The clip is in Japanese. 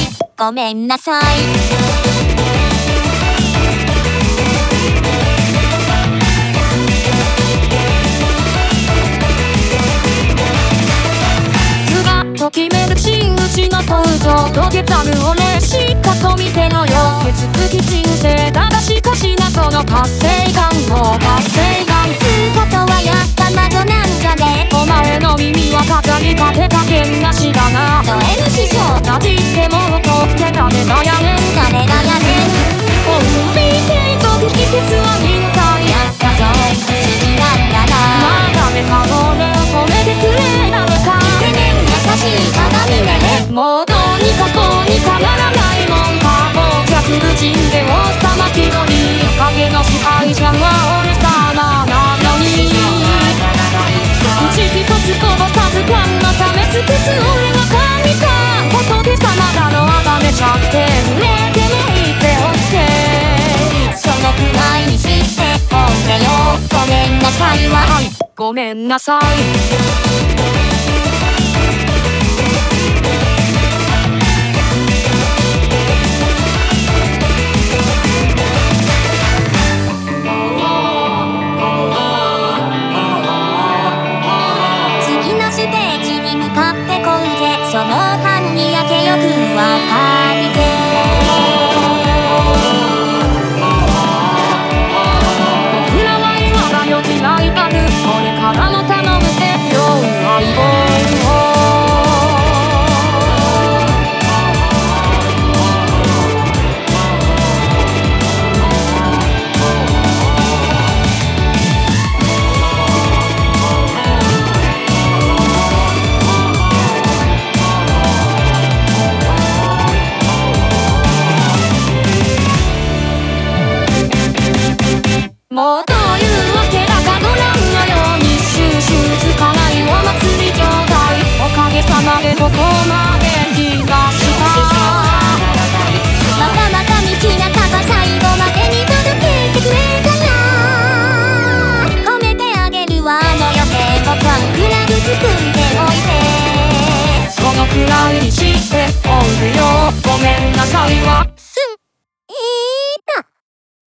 ごめんなさい。ときめく真打ちの登場、土下座るおねしかと見てのよ。気づくき人生だがしかし謎の達成感も達成感。つうことはやった謎なんじゃね。お前の耳は飾りかけ加減なしだな。ド M 師匠なじっても怒って誰がやねん誰がやねん。お見てと聞き鉄はみんなやったぞ不思議なんだな。まだめかごで褒めてくれなのか。もうどうにかこうにかならないもんか。もう客無人で王様気取り影の支配者は俺様なのに。口一つこぼさずファンのため尽くす俺が神か。仏様だろあがめちゃってねでもいいっておってそのくらいにしておけよ。ごめんなさいはごめんなさい。その半に焼けよくわかりぜ。僕らは今がよきライバル。これからも頼むぜよ相棒。もうどういうわけだかご覧のように収集つかないお祭り状態。おかげさまでここまで来ました。またまた道半ば最後までに届けてくれたら褒めてあげるわ。あの余計もファンクラブ作っておいてそのくらいにしておいてよ。ごめん